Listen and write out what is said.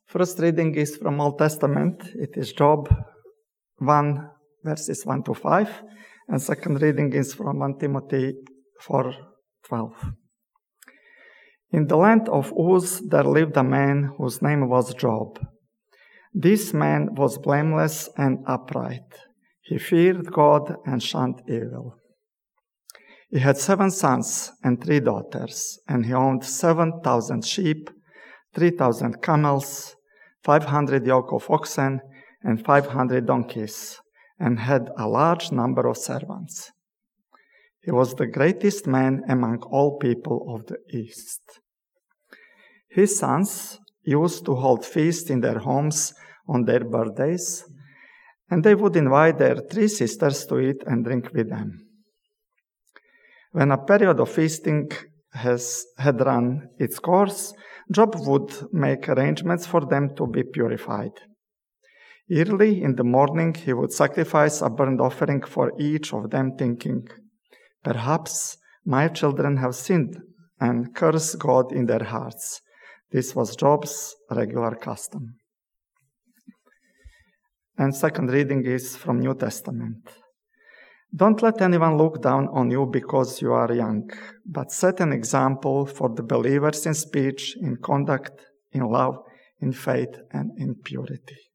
First reading is from Old Testament. It is Job 1, verses 1 to 5. And second reading is from 1 Timothy 4:12. In the land of Uz there lived a man whose name was Job. This man was blameless and upright. He feared God and shunned evil. He had 7 sons and 3 daughters, and he owned 7,000 sheep, 3,000 camels, 500 yoke of oxen, and 500 donkeys, and had a large number of servants. He was the greatest man among all people of the East. His sons used to hold feasts in their homes on their birthdays, and they would invite their 3 sisters to eat and drink with them. When a period of feasting had run its course, Job would make arrangements for them to be purified. Early in the morning, he would sacrifice a burnt offering for each of them, thinking, "Perhaps my children have sinned and cursed God in their hearts." This was Job's regular custom. And second reading is from New Testament. Don't let anyone look down on you because you are young, but set an example for the believers in speech, in conduct, in love, in faith, and in purity.